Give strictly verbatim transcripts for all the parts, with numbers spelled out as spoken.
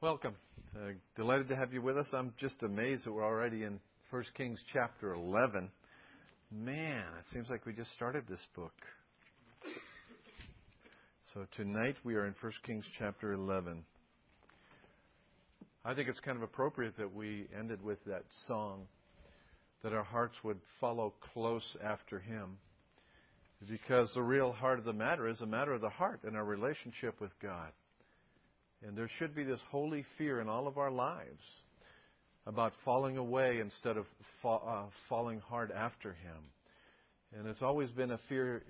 Welcome. Uh, delighted to have you with us. I'm just amazed that we're already in First Kings chapter eleven. Man, it seems like we just started this book. So tonight we are in First Kings chapter eleven. I think it's kind of appropriate that we ended with that song, that our hearts would follow close after Him. Because the real heart of the matter is a matter of the heart and our relationship with God. And there should be this holy fear in all of our lives about falling away instead of fa- uh, falling hard after Him. And it's always been a fear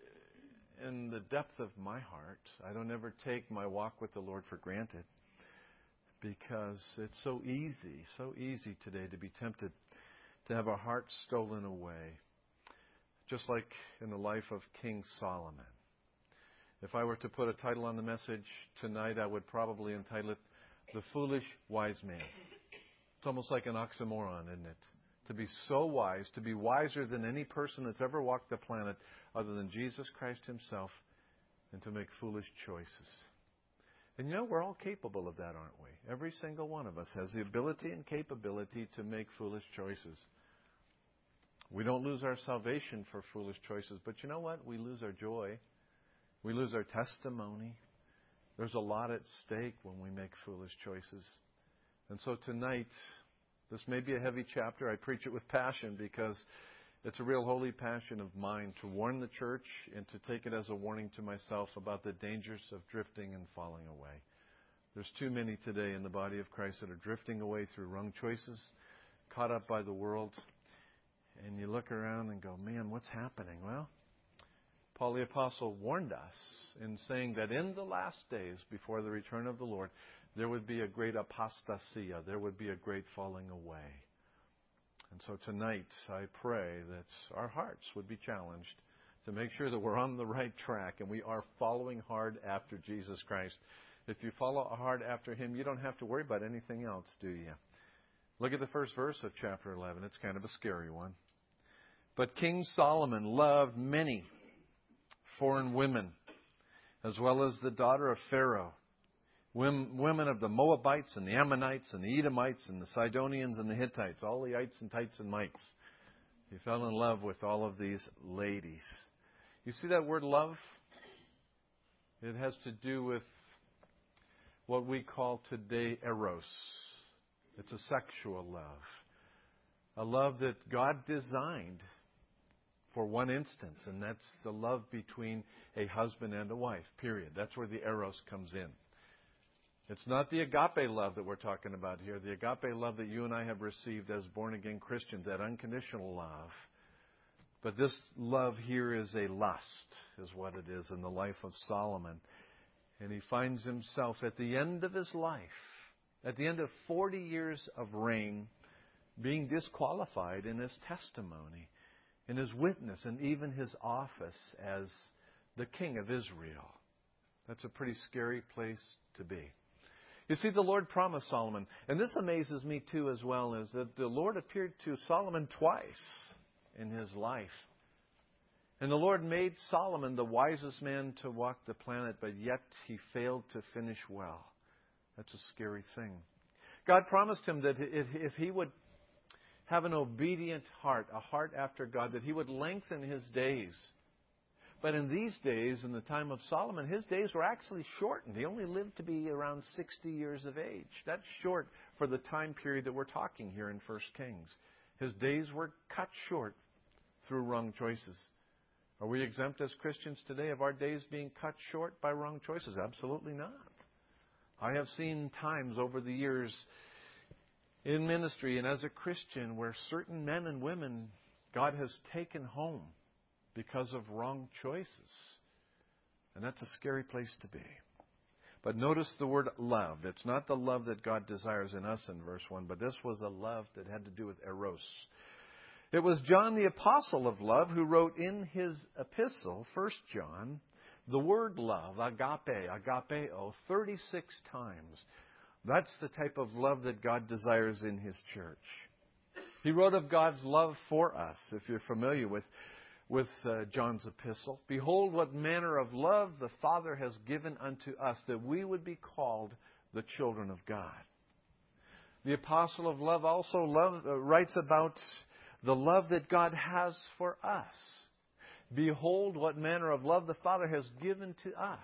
in the depth of my heart. I don't ever take my walk with the Lord for granted, because it's so easy, so easy today to be tempted to have our hearts stolen away. Just like in the life of King Solomon. If I were to put a title on the message tonight, I would probably entitle it, The Foolish Wise Man. It's almost like an oxymoron, isn't it? To be so wise, to be wiser than any person that's ever walked the planet other than Jesus Christ Himself, and to make foolish choices. And you know, we're all capable of that, aren't we? Every single one of us has the ability and capability to make foolish choices. We don't lose our salvation for foolish choices, but you know what? We lose our joy. We lose our testimony. There's a lot at stake when we make foolish choices. And so tonight, this may be a heavy chapter. I preach it with passion because it's a real holy passion of mine to warn the church and to take it as a warning to myself about the dangers of drifting and falling away. There's too many today in the body of Christ that are drifting away through wrong choices, caught up by the world. And you look around and go, man, what's happening? Well, Paul the Apostle warned us in saying that in the last days, before the return of the Lord, there would be a great apostasia. There would be a great falling away. And so tonight, I pray that our hearts would be challenged to make sure that we're on the right track and we are following hard after Jesus Christ. If you follow hard after Him, you don't have to worry about anything else, do you? Look at the first verse of chapter eleven. It's kind of a scary one. But King Solomon loved many foreign women, as well as the daughter of Pharaoh, women of the Moabites and the Ammonites and the Edomites and the Sidonians and the Hittites, all the ites and tites and mites. He fell in love with all of these ladies. You see that word love? It has to do with what we call today eros. It's a sexual love. A love that God designed for one instance, and that's the love between a husband and a wife, period. That's where the eros comes in. It's not the agape love that we're talking about here, the agape love that you and I have received as born-again Christians, that unconditional love. But this love here is a lust, is what it is in the life of Solomon. And he finds himself at the end of his life, at the end of forty years of reign, being disqualified in his testimony, in his witness, and even his office as the king of Israel. That's a pretty scary place to be. You see, the Lord promised Solomon, and this amazes me too as well, is that the Lord appeared to Solomon twice in his life. And the Lord made Solomon the wisest man to walk the planet, but yet he failed to finish well. That's a scary thing. God promised him that if, if he would have an obedient heart, a heart after God, that he would lengthen his days. But in these days, in the time of Solomon, his days were actually shortened. He only lived to be around sixty years of age. That's short for the time period that we're talking here in First Kings. His days were cut short through wrong choices. Are we exempt as Christians today of our days being cut short by wrong choices? Absolutely not. I have seen times over the years in ministry and as a Christian where certain men and women God has taken home because of wrong choices. And that's a scary place to be. But notice the word love. It's not the love that God desires in us in verse one, but this was a love that had to do with eros. It was John the apostle of love who wrote in his epistle, First John, the word love, agape, agapeo, thirty-six times. That's the type of love that God desires in His church. He wrote of God's love for us, if you're familiar with, with uh, John's epistle. Behold, what manner of love the Father has given unto us, that we would be called the children of God. The apostle of love also love, uh, writes about the love that God has for us. Behold, what manner of love the Father has given to us.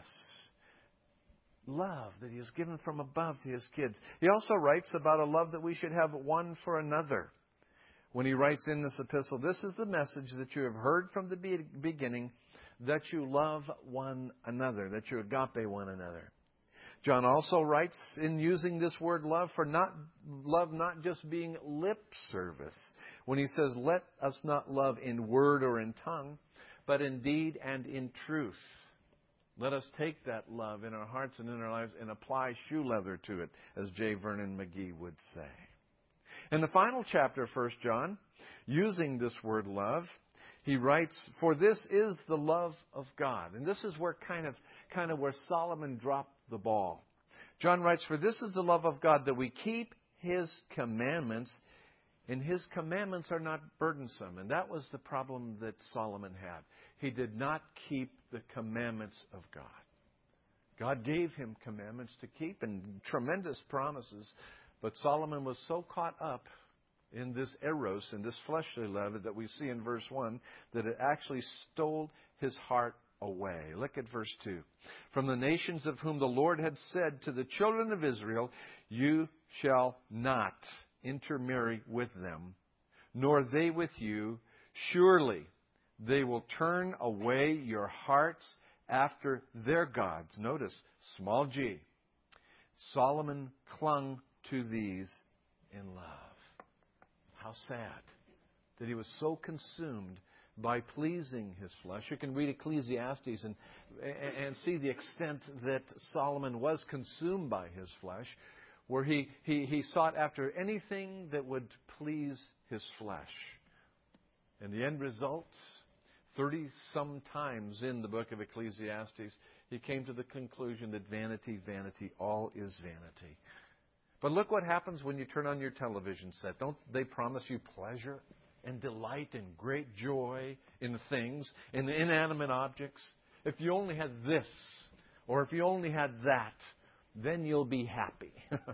Love that He has given from above to His kids. He also writes about a love that we should have one for another. When he writes in this epistle, this is the message that you have heard from the be- beginning, that you love one another, that you agape one another. John also writes in using this word love for not love not just being lip service. When he says, let us not love in word or in tongue, but in deed and in truth. Let us take that love in our hearts and in our lives and apply shoe leather to it, as J. Vernon McGee would say. In the final chapter of First John, using this word love, he writes, for this is the love of God. And this is where kind of, kind of where Solomon dropped the ball. John writes, for this is the love of God, that we keep His commandments, and His commandments are not burdensome. And that was the problem that Solomon had. He did not keep the commandments of God. God gave him commandments to keep and tremendous promises. But Solomon was so caught up in this eros, in this fleshly love that we see in verse one, that it actually stole his heart away. Look at verse two. From the nations of whom the Lord had said to the children of Israel, you shall not intermarry with them, nor they with you. Surely they will turn away your hearts after their gods. Notice, small g. Solomon clung to these in love. How sad that he was so consumed by pleasing his flesh. You can read Ecclesiastes and, and see the extent that Solomon was consumed by his flesh, where he, he, he sought after anything that would please his flesh. And the end result, thirty-some times in the book of Ecclesiastes, he came to the conclusion that vanity, vanity, all is vanity. But look what happens when you turn on your television set. Don't they promise you pleasure and delight and great joy in things, in inanimate objects? If you only had this, or if you only had that, then you'll be happy.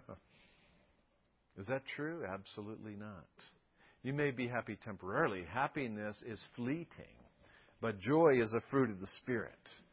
Is that true? Absolutely not. You may be happy temporarily. Happiness is fleeting. But joy is a fruit of the Spirit.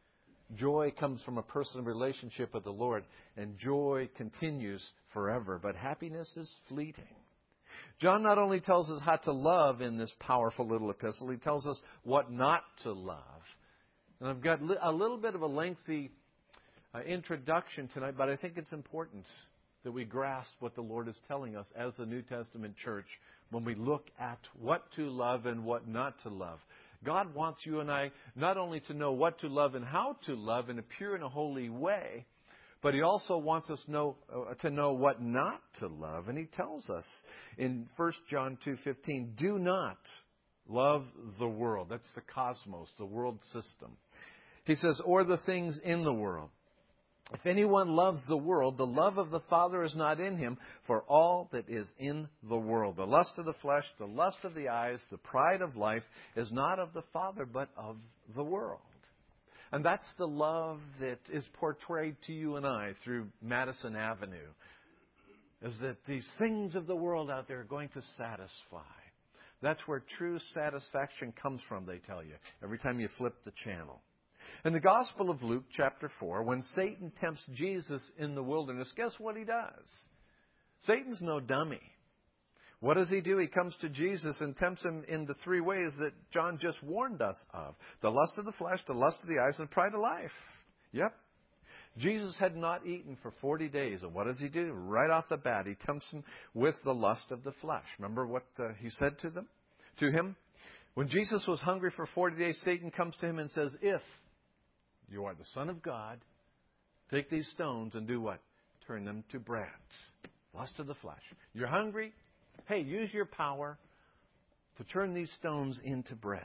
Joy comes from a personal relationship with the Lord, and joy continues forever. But happiness is fleeting. John not only tells us how to love in this powerful little epistle, he tells us what not to love. And I've got a little bit of a lengthy uh, introduction tonight, but I think it's important that we grasp what the Lord is telling us as the New Testament church when we look at what to love and what not to love. God wants you and I not only to know what to love and how to love in a pure and a holy way, but He also wants us know, uh, to know what not to love. And He tells us in First John two fifteen, do not love the world. That's the cosmos, the world system. He says, or the things in the world. If anyone loves the world, the love of the Father is not in him, for all that is in the world, the lust of the flesh, the lust of the eyes, the pride of life, is not of the Father, but of the world. And that's the love that is portrayed to you and I through Madison Avenue, is that these things of the world out there are going to satisfy. That's where true satisfaction comes from, they tell you, every time you flip the channel. In the Gospel of Luke, chapter four, when Satan tempts Jesus in the wilderness, guess what he does? Satan's no dummy. What does he do? He comes to Jesus and tempts him in the three ways that John just warned us of. The lust of the flesh, the lust of the eyes, and pride of life. Yep. Jesus had not eaten for forty days. And what does he do? Right off the bat, he tempts him with the lust of the flesh. Remember what uh, he said to them? To him? When Jesus was hungry for forty days, Satan comes to him and says, if you are the Son of God, take these stones and do what? Turn them to bread. Lust of the flesh. You're hungry? Hey, use your power to turn these stones into bread.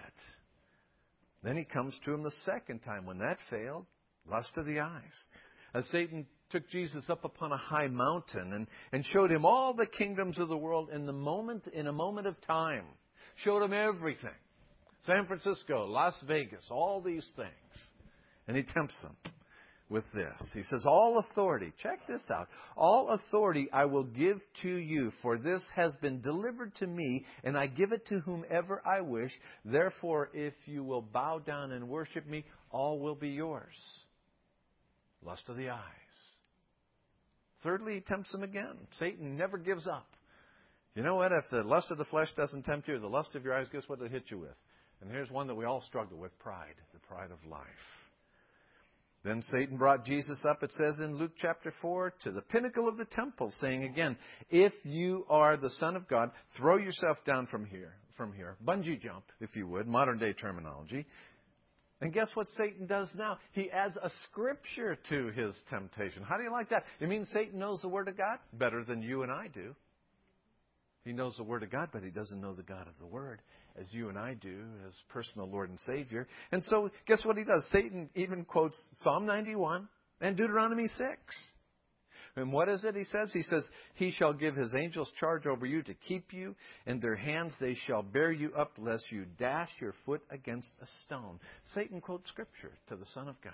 Then he comes to him the second time. When that failed, lust of the eyes. As Satan took Jesus up upon a high mountain and, and showed him all the kingdoms of the world in the moment, in a moment of time. Showed him everything. San Francisco, Las Vegas, all these things. And he tempts them. with this. He says, all authority, check this out, all authority I will give to you, for this has been delivered to me, and I give it to whomever I wish. Therefore, if you will bow down and worship me, all will be yours. Lust of the eyes. Thirdly, he tempts them again. Satan never gives up. You know what? If the lust of the flesh doesn't tempt you, the lust of your eyes, guess what it'll hit you with? And here's one that we all struggle with, pride, the pride of life. Then Satan brought Jesus up, it says in Luke chapter four, to the pinnacle of the temple, saying again, if you are the Son of God, throw yourself down from here, from here. Bungee jump, if you would, modern day terminology. And guess what Satan does now? He adds a scripture to his temptation. How do you like that? It means Satan knows the Word of God better than you and I do. He knows the Word of God, but he doesn't know the God of the Word, as you and I do, as personal Lord and Savior. And so, guess what he does? Satan even quotes Psalm ninety-one and Deuteronomy six. And what is it he says? He says, he shall give his angels charge over you to keep you. In their hands they shall bear you up, lest you dash your foot against a stone. Satan quotes Scripture to the Son of God.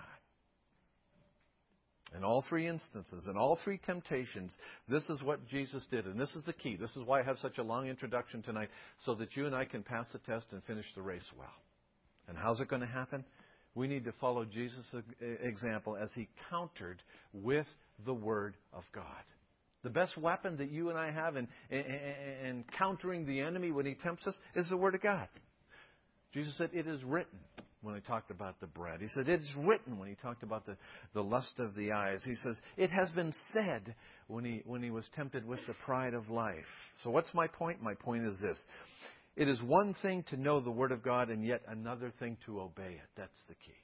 In all three instances, in all three temptations, this is what Jesus did. And this is the key. This is why I have such a long introduction tonight, so that you and I can pass the test and finish the race well. And how's it going to happen? We need to follow Jesus' example as he countered with the Word of God. The best weapon that you and I have in, in, in countering the enemy when he tempts us is the Word of God. Jesus said, it is written. When he talked about the bread, he said, it's written when he talked about the, the lust of the eyes. He says, it has been said when he, when he was tempted with the pride of life. So what's my point? My point is this. It is one thing to know the Word of God and yet another thing to obey it. That's the key.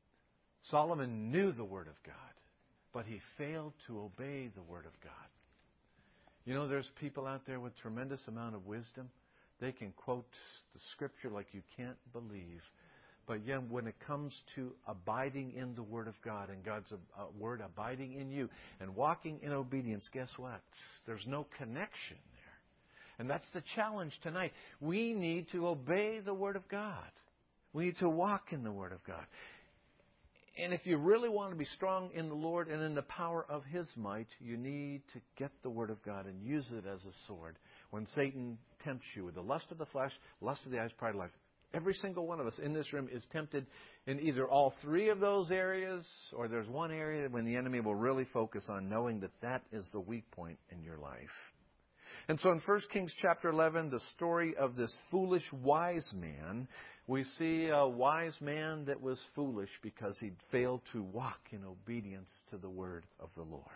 Solomon knew the Word of God, but he failed to obey the Word of God. You know, there's people out there with tremendous amount of wisdom. They can quote the Scripture like you can't believe. But yet, when it comes to abiding in the Word of God and God's uh, Word abiding in you and walking in obedience, guess what? There's no connection there. And that's the challenge tonight. We need to obey the Word of God. We need to walk in the Word of God. And if you really want to be strong in the Lord and in the power of His might, you need to get the Word of God and use it as a sword. When Satan tempts you with the lust of the flesh, lust of the eyes, pride of life, every single one of us in this room is tempted in either all three of those areas, or there's one area when the enemy will really focus on knowing that that is the weak point in your life. And so in First Kings chapter eleven, the story of this foolish wise man, we see a wise man that was foolish because he'd failed to walk in obedience to the word of the Lord.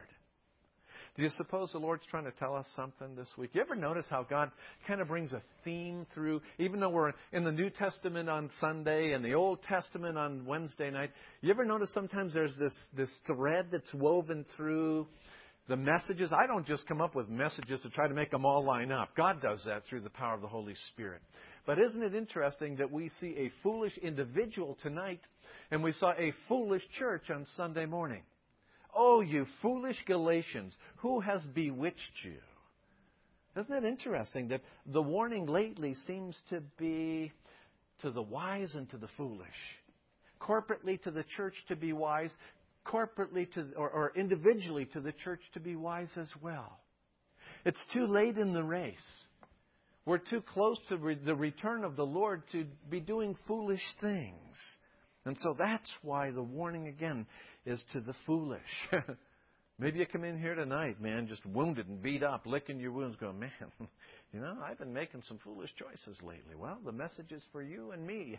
Do you suppose the Lord's trying to tell us something this week? You ever notice how God kind of brings a theme through, even though we're in the New Testament on Sunday and the Old Testament on Wednesday night? You ever notice sometimes there's this, this thread that's woven through the messages? I don't just come up with messages to try to make them all line up. God does that through the power of the Holy Spirit. But isn't it interesting that we see a foolish individual tonight and we saw a foolish church on Sunday morning? Oh, you foolish Galatians, who has bewitched you? Isn't it interesting that the warning lately seems to be to the wise and to the foolish? Corporately to the church to be wise, corporately to or, or individually to the church to be wise as well. It's too late in the race. We're too close to re- the return of the Lord to be doing foolish things. And so that's why the warning again is to the foolish. Maybe you come in here tonight, man, just wounded and beat up, licking your wounds, going, man, you know, I've been making some foolish choices lately. Well, the message is for you and me.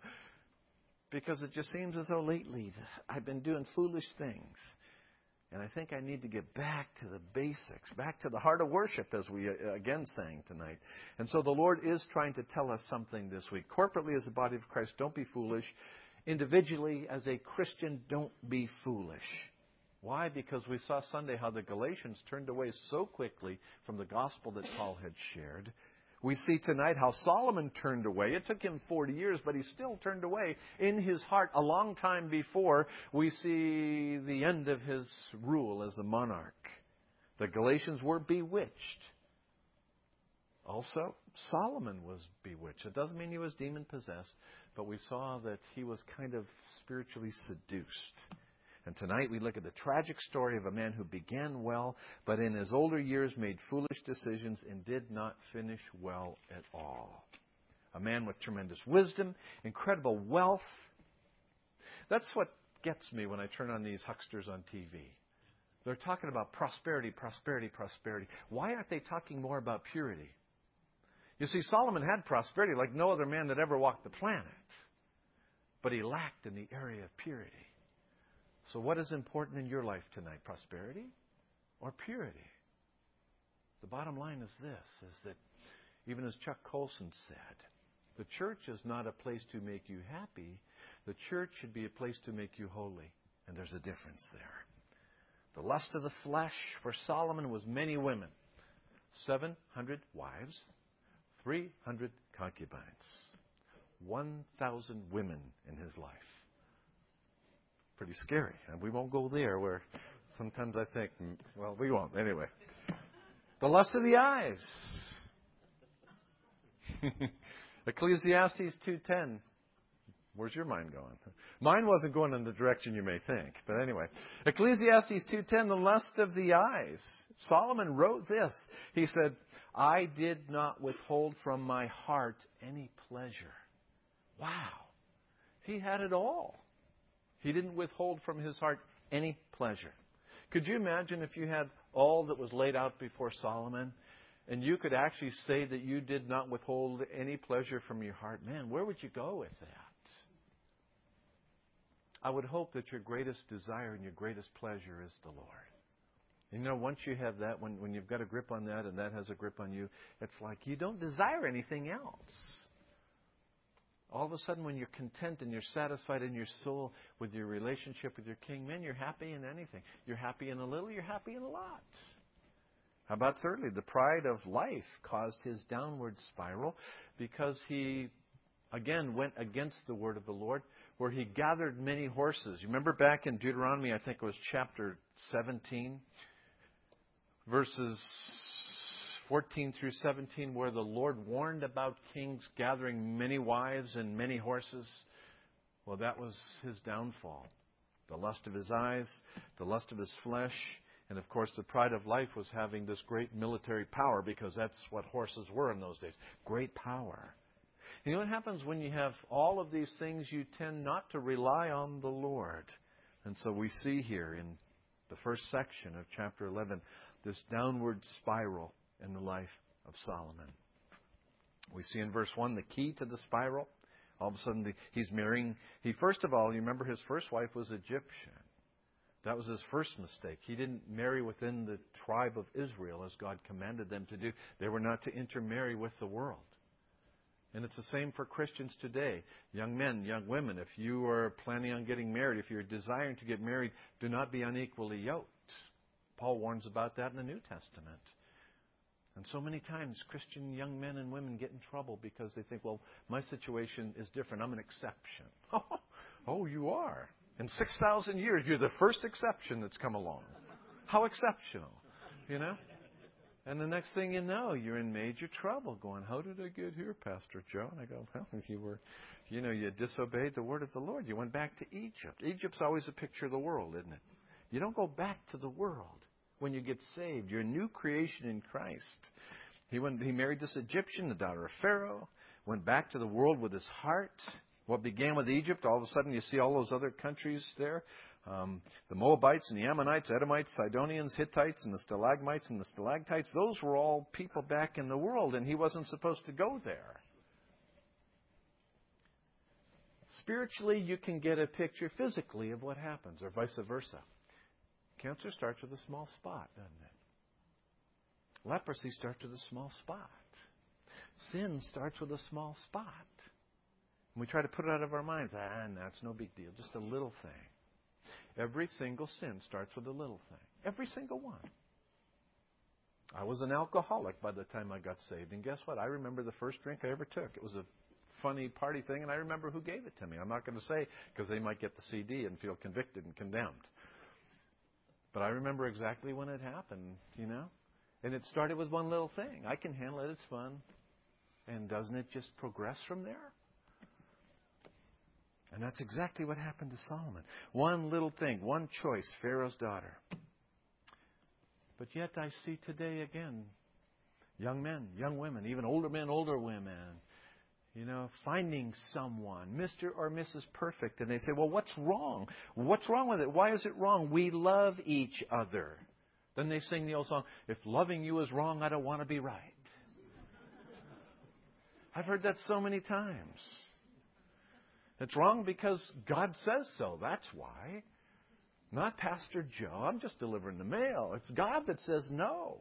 Because it just seems as though lately I've been doing foolish things. And I think I need to get back to the basics, back to the heart of worship, as we again sang tonight. And so the Lord is trying to tell us something this week. Corporately as the body of Christ, don't be foolish. Individually, as a Christian, don't be foolish. Why? Because we saw Sunday how the Galatians turned away so quickly from the gospel that Paul had shared. We see tonight how Solomon turned away. It took him forty years, but he still turned away in his heart a long time before we see the end of his rule as a monarch. The Galatians were bewitched. Also, Solomon was bewitched. It doesn't mean he was demon-possessed, but we saw that he was kind of spiritually seduced. And tonight we look at the tragic story of a man who began well, but in his older years made foolish decisions and did not finish well at all. A man with tremendous wisdom, incredible wealth. That's what gets me when I turn on these hucksters on T V. They're talking about prosperity, prosperity, prosperity. Why aren't they talking more about purity? You see, Solomon had prosperity like no other man that ever walked the planet. But he lacked in the area of purity. So what is important in your life tonight? Prosperity or purity? The bottom line is this, is that even as Chuck Colson said, the church is not a place to make you happy. The church should be a place to make you holy. And there's a difference there. The lust of the flesh for Solomon was many women. seven hundred wives, three hundred concubines. one thousand women in his life. Pretty scary. And we won't go there where sometimes I think, well, we won't. Anyway. The lust of the eyes. Ecclesiastes two ten. Where's your mind going? Mine wasn't going in the direction you may think. But anyway. Ecclesiastes two ten, the lust of the eyes. Solomon wrote this. He said, I did not withhold from my heart any pleasure. Wow. He had it all. He didn't withhold from his heart any pleasure. Could you imagine if you had all that was laid out before Solomon, and you could actually say that you did not withhold any pleasure from your heart? Man, where would you go with that? I would hope that your greatest desire and your greatest pleasure is the Lord. You know, once you have that, when, when you've got a grip on that and that has a grip on you, it's like you don't desire anything else. All of a sudden, when you're content and you're satisfied in your soul with your relationship with your King, man, you're happy in anything. You're happy in a little, you're happy in a lot. How about thirdly, the pride of life caused his downward spiral because he, again, went against the word of the Lord, where he gathered many horses. You remember back in Deuteronomy, I think it was chapter seventeen, verses fourteen through seventeen, where the Lord warned about kings gathering many wives and many horses. Well, that was his downfall. The lust of his eyes, the lust of his flesh, and of course the pride of life was having this great military power, because that's what horses were in those days. Great power. You know what happens when you have all of these things? You tend not to rely on the Lord. And so we see here in the first section of chapter eleven this downward spiral in the life of Solomon. We see in verse one the key to the spiral. All of a sudden the, he's marrying. He first of all, you remember his first wife was Egyptian. That was his first mistake. He didn't marry within the tribe of Israel as God commanded them to do. They were not to intermarry with the world. And it's the same for Christians today. Young men, young women, if you are planning on getting married, if you're desiring to get married, do not be unequally yoked. Paul warns about that in the New Testament. And so many times Christian young men and women get in trouble because they think, well, my situation is different. I'm an exception. Oh, you are. In six thousand years, you're the first exception that's come along. How exceptional, you know? And the next thing you know, you're in major trouble going, how did I get here, Pastor Joe? And I go, well, if you were, you know, you disobeyed the word of the Lord. You went back to Egypt. Egypt's always a picture of the world, isn't it? You don't go back to the world when you get saved. You're a new creation in Christ. He went, he married this Egyptian, the daughter of Pharaoh, went back to the world with his heart. What began with Egypt, all of a sudden you see all those other countries there. Um, the Moabites and the Ammonites, Edomites, Sidonians, Hittites, and the Stalagmites and the Stalactites, those were all people back in the world, and he wasn't supposed to go there. Spiritually, you can get a picture physically of what happens, or vice versa. Cancer starts with a small spot, doesn't it? Leprosy starts with a small spot. Sin starts with a small spot. And we try to put it out of our minds. Ah, no, it's no big deal, just a little thing. Every single sin starts with a little thing. Every single one. I was an alcoholic by the time I got saved. And guess what? I remember the first drink I ever took. It was a funny party thing, and I remember who gave it to me. I'm not going to say, because they might get the C D and feel convicted and condemned. But I remember exactly when it happened, you know. And it started with one little thing. I can handle it. It's fun. And doesn't it just progress from there? And that's exactly what happened to Solomon. One little thing, one choice, Pharaoh's daughter. But yet I see today again, young men, young women, even older men, older women, you know, finding someone, Mister or Missus Perfect. And they say, well, what's wrong? What's wrong with it? Why is it wrong? We love each other. Then they sing the old song, if loving you is wrong, I don't want to be right. I've heard that so many times. It's wrong because God says so. That's why. Not Pastor Joe. I'm just delivering the mail. It's God that says no.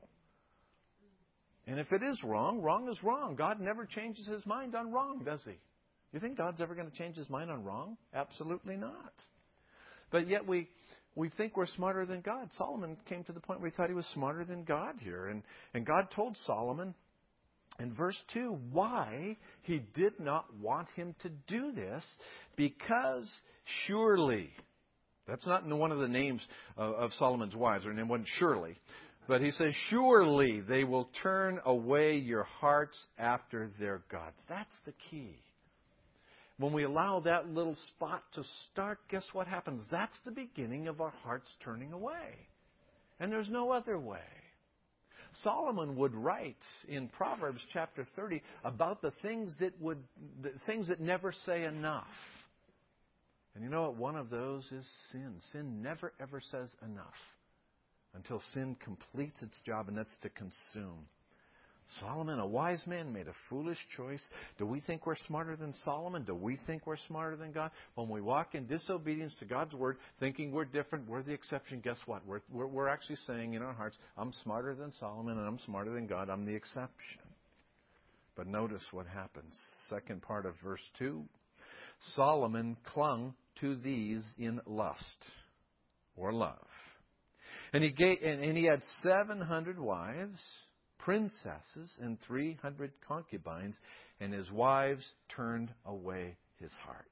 And if it is wrong, wrong is wrong. God never changes His mind on wrong, does He? You think God's ever going to change His mind on wrong? Absolutely not. But yet we we think we're smarter than God. Solomon came to the point where he thought he was smarter than God here. And, and God told Solomon in verse two why He did not want him to do this, because surely, that's not in one of the names of, of Solomon's wives. Her name wasn't Shirley. But he says, surely they will turn away your hearts after their gods. That's the key. When we allow that little spot to start, guess what happens? That's the beginning of our hearts turning away. And there's no other way. Solomon would write in Proverbs chapter thirty about the things that would, the things that never say enough. And you know what? One of those is sin. Sin never ever says enough until sin completes its job, and that's to consume. Solomon, a wise man, made a foolish choice. Do we think we're smarter than Solomon? Do we think we're smarter than God? When we walk in disobedience to God's word, thinking we're different, we're the exception, guess what? We're, we're, we're actually saying in our hearts, I'm smarter than Solomon and I'm smarter than God. I'm the exception. But notice what happens. Second part of verse two. Solomon clung to these in lust or love. And he gave, and, and he had seven hundred wives, princesses, and three hundred concubines, and his wives turned away his heart.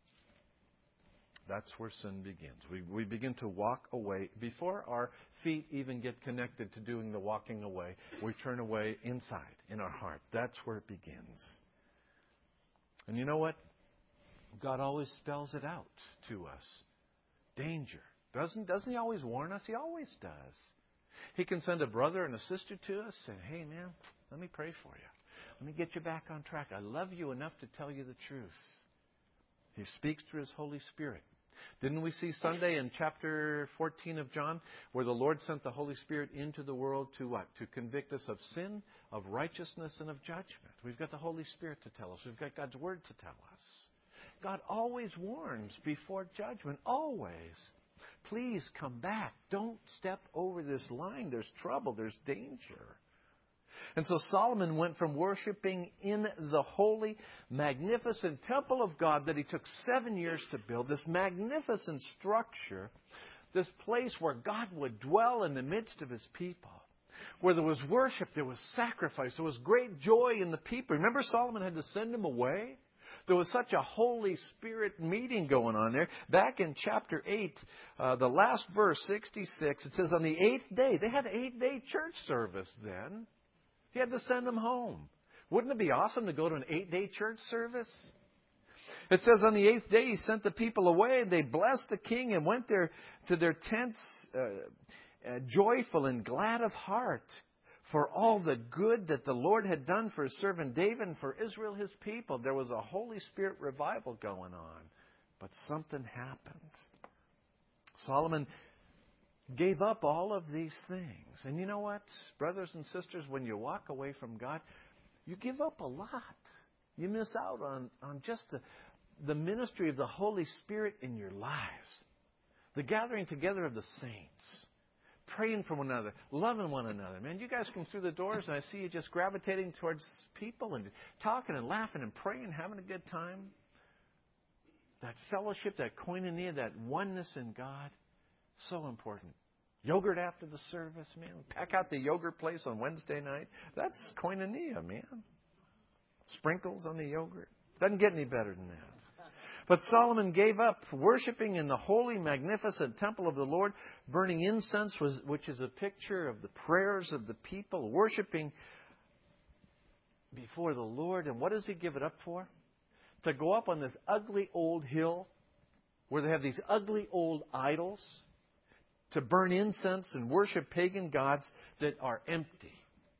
That's where sin begins. We, we begin to walk away. Before our feet even get connected to doing the walking away, we turn away inside, in our heart. That's where it begins. And you know what? God always spells it out to us. Danger. Doesn't, doesn't He always warn us? He always does. He can send a brother and a sister to us saying, hey, man, let me pray for you. Let me get you back on track. I love you enough to tell you the truth. He speaks through His Holy Spirit. Didn't we see Sunday in chapter fourteen of John where the Lord sent the Holy Spirit into the world to what? To convict us of sin, of righteousness, and of judgment. We've got the Holy Spirit to tell us. We've got God's Word to tell us. God always warns before judgment. Always. Please come back. Don't step over this line. There's trouble. There's danger. And so Solomon went from worshiping in the holy, magnificent temple of God that he took seven years to build, this magnificent structure, this place where God would dwell in the midst of His people, where there was worship, there was sacrifice, there was great joy in the people. Remember, Solomon had to send them away? There was such a Holy Spirit meeting going on there. Back in chapter eight, uh, the last verse, sixty-six, it says on the eighth day, they had an eight-day church service then. He had to send them home. Wouldn't it be awesome to go to an eight-day church service? It says on the eighth day, He sent the people away. They blessed the king and went there to their tents uh, uh, joyful and glad of heart for all the good that the Lord had done for His servant David and for Israel, His people. There was a Holy Spirit revival going on. But something happened. Solomon gave up all of these things. And you know what, brothers and sisters, when you walk away from God, you give up a lot. You miss out on, on just the, the ministry of the Holy Spirit in your lives. The gathering together of the saints. Praying for one another, loving one another. Man, you guys come through the doors and I see you just gravitating towards people and talking and laughing and praying, having a good time. That fellowship, that koinonia, that oneness in God, so important. Yogurt after the service, man. Pack out the yogurt place on Wednesday night. That's koinonia, man. Sprinkles on the yogurt. Doesn't get any better than that. But Solomon gave up worshiping in the holy, magnificent temple of the Lord, burning incense, which is a picture of the prayers of the people, worshiping before the Lord. And what does he give it up for? to go up on this ugly old hill where they have these ugly old idols, to burn incense and worship pagan gods that are empty.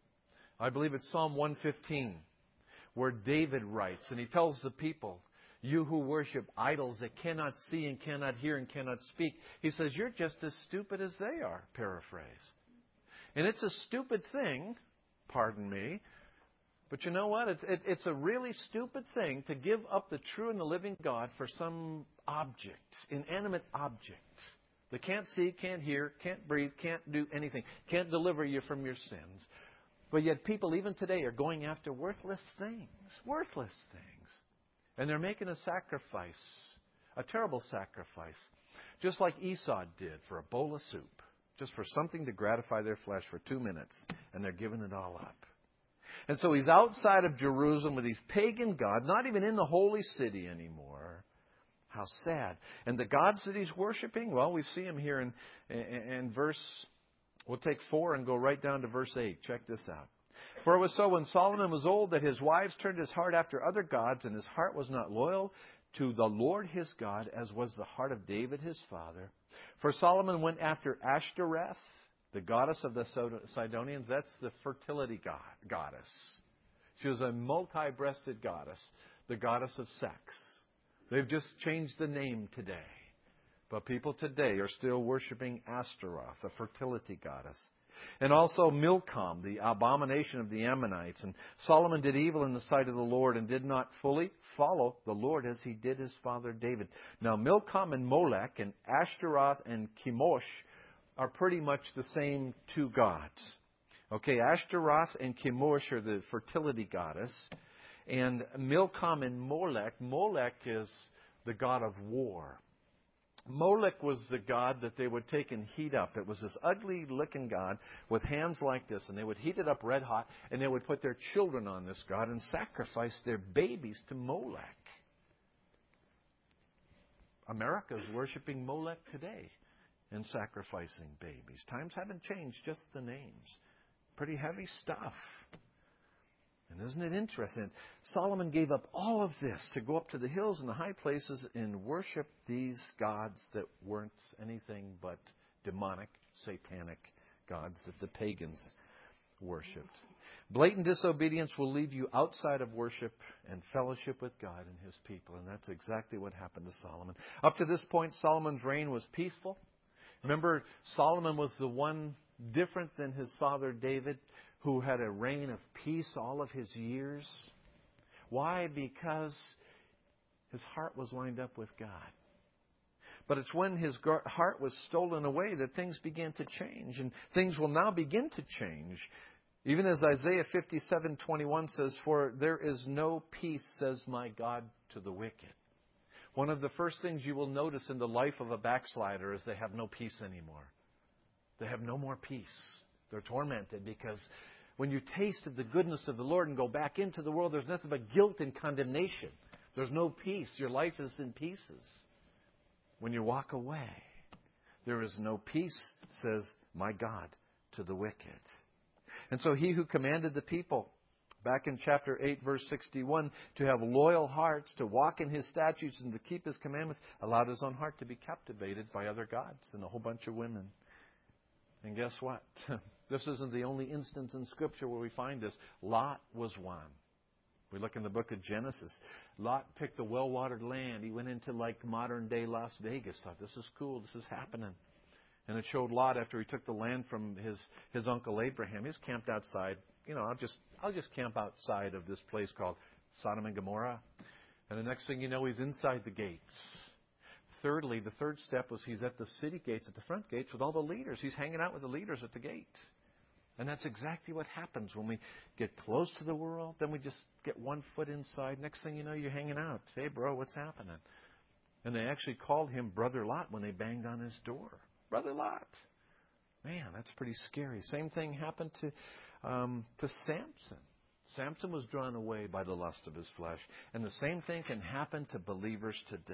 I believe it's Psalm one fifteen where David writes, and he tells the people, you who worship idols that cannot see and cannot hear and cannot speak, he says, you're just as stupid as they are, paraphrase. And it's a stupid thing, pardon me, but you know what? It's, it, it's a really stupid thing to give up the true and the living God for some object, inanimate object that can't see, can't hear, can't breathe, can't do anything, can't deliver you from your sins. But yet people even today are going after worthless things, worthless things. And they're making a sacrifice, a terrible sacrifice, just like Esau did for a bowl of soup, just for something to gratify their flesh for two minutes, and they're giving it all up. And so he's outside of Jerusalem with these pagan gods, not even in the holy city anymore. How sad. And the gods that he's worshiping, well, we see him here in, in, in verse, we'll take four and go right down to verse eight. Check this out. For it was so when Solomon was old that his wives turned his heart after other gods, and his heart was not loyal to the Lord his God, as was the heart of David his father. For Solomon went after Ashtoreth, the goddess of the Sidonians. That's the fertility god, goddess. She was a multi-breasted goddess, the goddess of sex. They've just changed the name today. But people today are still worshiping Ashtaroth, a fertility goddess. And also Milcom, the abomination of the Ammonites. And Solomon did evil in the sight of the Lord and did not fully follow the Lord as he did his father David. Now Milcom and Molech and Ashtaroth and Chemosh are pretty much the same two gods. Okay, Ashtaroth and Chemosh are the fertility goddess. And Milcom and Molech, Molech is the god of war. Molech was the god that they would take and heat up. It was this ugly-looking god with hands like this, and they would heat it up red hot, and they would put their children on this god and sacrifice their babies to Molech. America is worshiping Molech today and sacrificing babies. Times haven't changed, just the names. Pretty heavy stuff. And isn't it interesting? Solomon gave up all of this to go up to the hills and the high places and worship these gods that weren't anything but demonic, satanic gods that the pagans worshipped. Blatant disobedience will leave you outside of worship and fellowship with God and His people. And that's exactly what happened to Solomon. Up to this point, Solomon's reign was peaceful. Remember, Solomon was the one different than his father David, who had a reign of peace all of his years. Why? Because his heart was lined up with God. But it's when his heart was stolen away that things began to change. And things will now begin to change. Even as Isaiah fifty-seven twenty-one says, for there is no peace, says my God, to the wicked. One of the first things you will notice in the life of a backslider is they have no peace anymore. They have no more peace. They're tormented because when you taste of the goodness of the Lord and go back into the world, there's nothing but guilt and condemnation. There's no peace. Your life is in pieces. When you walk away, there is no peace, says my God, to the wicked. And so he who commanded the people, back in chapter eight, verse sixty-one, to have loyal hearts, to walk in His statutes and to keep His commandments, allowed his own heart to be captivated by other gods and a whole bunch of women. And guess what? This isn't the only instance in Scripture where we find this. Lot was one. We look in the book of Genesis. Lot picked the well-watered land. He went into like modern-day Las Vegas. Thought, this is cool. This is happening. And it showed Lot after he took the land from his, his uncle Abraham. He was camped outside. You know, I'll just I'll just camp outside of this place called Sodom and Gomorrah. And the next thing you know, he's inside the gates. Thirdly, the third step was he's at the city gates, at the front gates, with all the leaders. He's hanging out with the leaders at the gate. And that's exactly what happens when we get close to the world. Then we just get one foot inside. Next thing you know, you're hanging out. Hey, bro, what's happening? And they actually called him Brother Lot when they banged on his door. Brother Lot. Man, that's pretty scary. Same thing happened to um, to Samson. Samson was drawn away by the lust of his flesh. And the same thing can happen to believers today.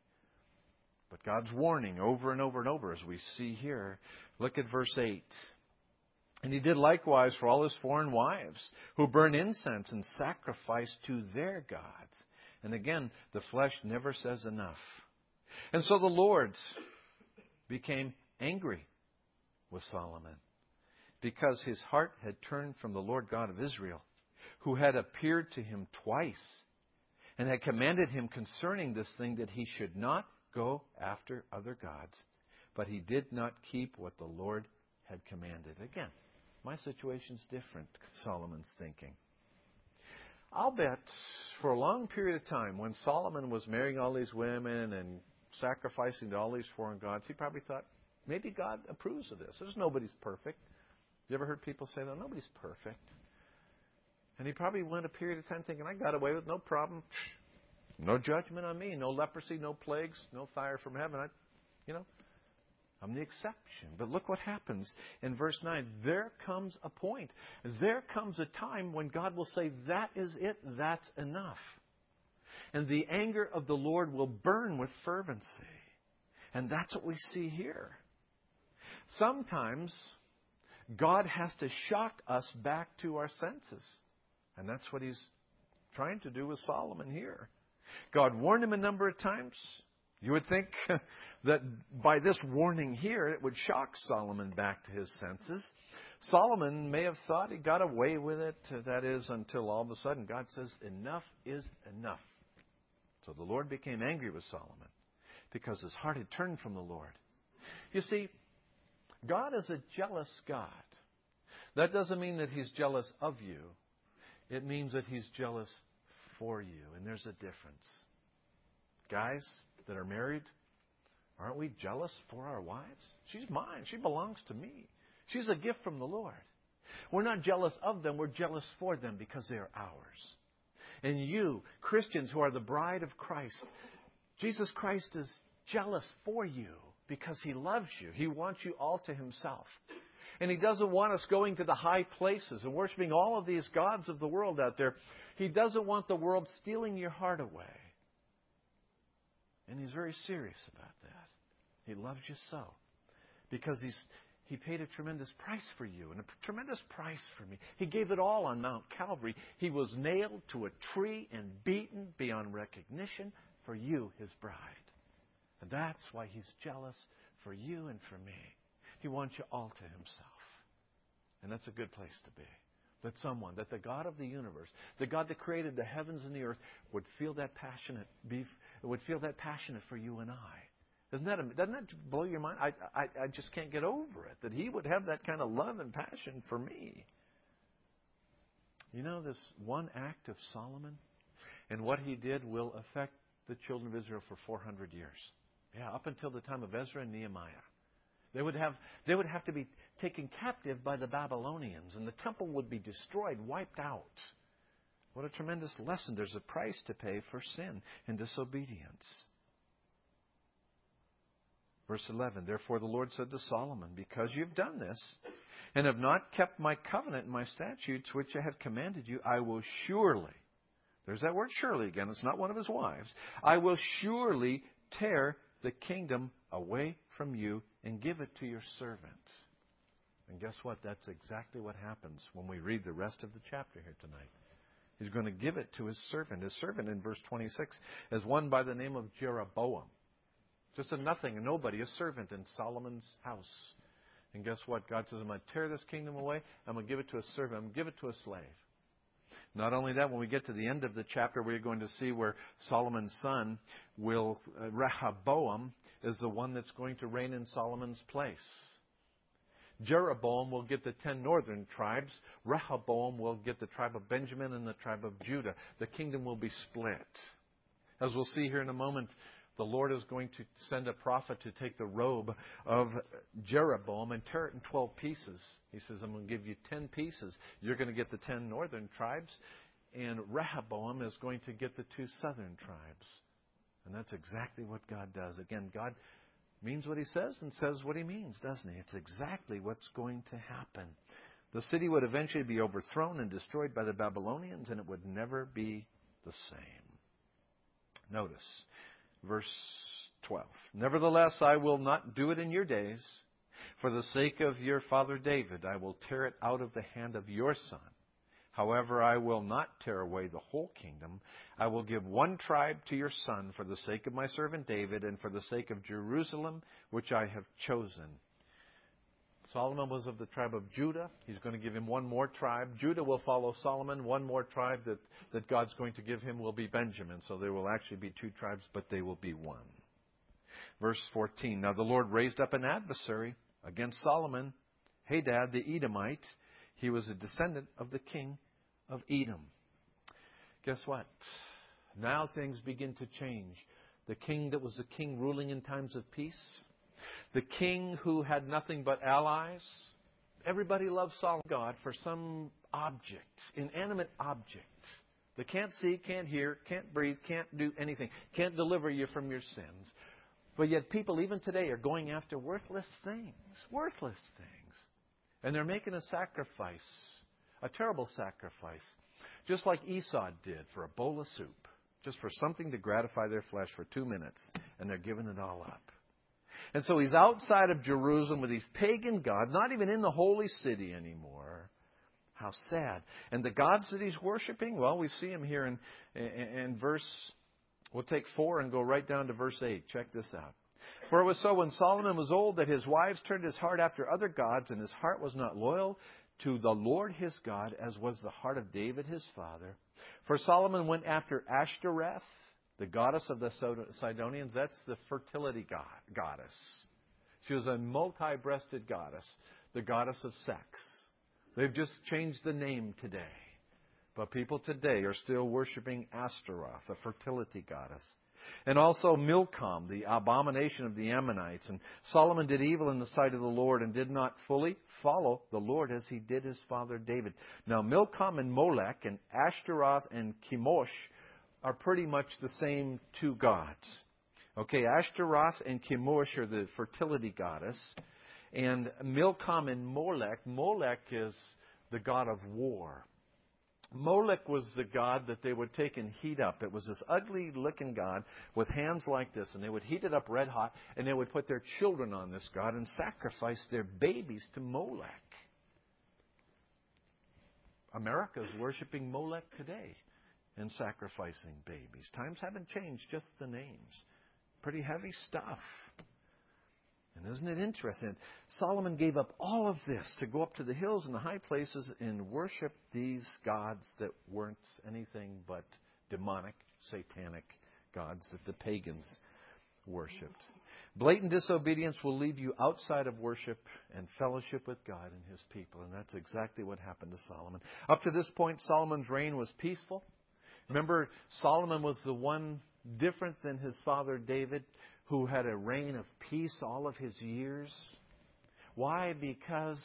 But God's warning over and over and over, as we see here. Look at verse eight. And he did likewise for all his foreign wives, who burn incense and sacrifice to their gods. And again, the flesh never says enough. And so the Lord became angry with Solomon because his heart had turned from the Lord God of Israel, who had appeared to him twice and had commanded him concerning this thing that he should not go after other gods. But he did not keep what the Lord had commanded. Again, my situation's different, Solomon's thinking. I'll bet for a long period of time, when Solomon was marrying all these women and sacrificing to all these foreign gods, he probably thought, maybe God approves of this. There's nobody's perfect. You ever heard people say that? Nobody's perfect. And he probably went a period of time thinking, I got away with no problem. No judgment on me. No leprosy, no plagues, no fire from heaven. I, you know, I'm the exception. But look what happens in verse nine. There comes a point. There comes a time when God will say, that is it. That's enough. And the anger of the Lord will burn with fervency. And that's what we see here. Sometimes God has to shock us back to our senses. And that's what he's trying to do with Solomon here. God warned him a number of times. You would think that by this warning here, it would shock Solomon back to his senses. Solomon may have thought he got away with it. That is, until all of a sudden God says, enough is enough. So the Lord became angry with Solomon because his heart had turned from the Lord. You see, God is a jealous God. That doesn't mean that he's jealous of you. It means that he's jealous for you. And there's a difference. Guys that are married, aren't we jealous for our wives? She's mine. She belongs to me. She's a gift from the Lord. We're not jealous of them. We're jealous for them because they are ours. And you, Christians who are the bride of Christ, Jesus Christ is jealous for you because he loves you. He wants you all to himself. And he doesn't want us going to the high places and worshiping all of these gods of the world out there. He doesn't want the world stealing your heart away. And he's very serious about that. He loves you so. Because he's he paid a tremendous price for you and a tremendous price for me. He gave it all on Mount Calvary. He was nailed to a tree and beaten beyond recognition for you, his bride. And that's why he's jealous for you and for me. He wants you all to himself. And that's a good place to be. That someone, that the God of the universe, the God that created the heavens and the earth, would feel that passionate, be, would feel that passionate for you and I. Doesn't that, doesn't that blow your mind? I, I, I just can't get over it, that he would have that kind of love and passion for me. You know, this one act of Solomon and what he did will affect the children of Israel for four hundred years. Yeah, up until the time of Ezra and Nehemiah. They would have they would have to be taken captive by the Babylonians, and the temple would be destroyed, wiped out. What a tremendous lesson. There's a price to pay for sin and disobedience. Verse eleven, therefore the Lord said to Solomon, because you've done this, and have not kept my covenant and my statutes, which I have commanded you, I will surely, there's that word surely again, it's not one of his wives, I will surely tear the kingdom away from you and give it to your servant. And guess what? That's exactly what happens when we read the rest of the chapter here tonight. He's going to give it to his servant. His servant in verse twenty-six is one by the name of Jeroboam. Just a nothing, a nobody, a servant in Solomon's house. And guess what? God says, I'm going to tear this kingdom away. I'm going to give it to a servant. I'm going to give it to a slave. Not only that, when we get to the end of the chapter, we're going to see where Solomon's son will, uh, Rehoboam, is the one that's going to reign in Solomon's place. Jeroboam will get the ten northern tribes. Rehoboam will get the tribe of Benjamin and the tribe of Judah. The kingdom will be split. As we'll see here in a moment, the Lord is going to send a prophet to take the robe of Jeroboam and tear it in twelve pieces. He says, I'm going to give you ten pieces. You're going to get the ten northern tribes, and Rehoboam is going to get the two southern tribes. And that's exactly what God does. Again, God means what he says and says what he means, doesn't he? It's exactly what's going to happen. The city would eventually be overthrown and destroyed by the Babylonians, and it would never be the same. Notice verse twelve. Nevertheless, I will not do it in your days. For the sake of your father David, I will tear it out of the hand of your son. However, I will not tear away the whole kingdom. I will give one tribe to your son for the sake of my servant David and for the sake of Jerusalem, which I have chosen. Solomon was of the tribe of Judah. He's going to give him one more tribe. Judah will follow Solomon. One more tribe that, that God's going to give him will be Benjamin. So there will actually be two tribes, but they will be one. Verse fourteen. Now the Lord raised up an adversary against Solomon, Hadad the Edomite. He was a descendant of the king of Edom. Guess what? Now things begin to change. The king that was a king ruling in times of peace, the king who had nothing but allies. Everybody loves Solomon God for some object, inanimate object. They can't see, can't hear, can't breathe, can't do anything, can't deliver you from your sins. But yet people even today are going after worthless things, worthless things. And they're making a sacrifice, a terrible sacrifice, just like Esau did for a bowl of soup, just for something to gratify their flesh for two minutes, and they're giving it all up. And so he's outside of Jerusalem with these pagan gods, not even in the holy city anymore. How sad. And the gods that he's worshiping, well, we see him here in, in, in verse, we'll take four and go right down to verse eight. Check this out. For it was so when Solomon was old that his wives turned his heart after other gods, and his heart was not loyal to the Lord his God, as was the heart of David his father. For Solomon went after Ashtoreth, the goddess of the Sidonians. That's the fertility god, goddess. She was a multi-breasted goddess, the goddess of sex. They've just changed the name today. But people today are still worshiping Ashtaroth, a fertility goddess. And also Milcom, the abomination of the Ammonites. And Solomon did evil in the sight of the Lord and did not fully follow the Lord as he did his father David. Now Milcom and Molech and Ashtaroth and Chemosh are pretty much the same two gods. Okay, Ashtaroth and Chemosh are the fertility goddess. And Milcom and Molech, Molech is the god of war. Molech was the god that they would take and heat up. It was this ugly-looking god with hands like this, and they would heat it up red hot, and they would put their children on this god and sacrifice their babies to Molech. America is worshiping Molech today and sacrificing babies. Times haven't changed, just the names. Pretty heavy stuff. And isn't it interesting? Solomon gave up all of this to go up to the hills and the high places and worship these gods that weren't anything but demonic, satanic gods that the pagans worshipped. Blatant disobedience will leave you outside of worship and fellowship with God and His people. And that's exactly what happened to Solomon. Up to this point, Solomon's reign was peaceful. Remember, Solomon was the one different than his father David, who had a reign of peace all of his years. Why? Because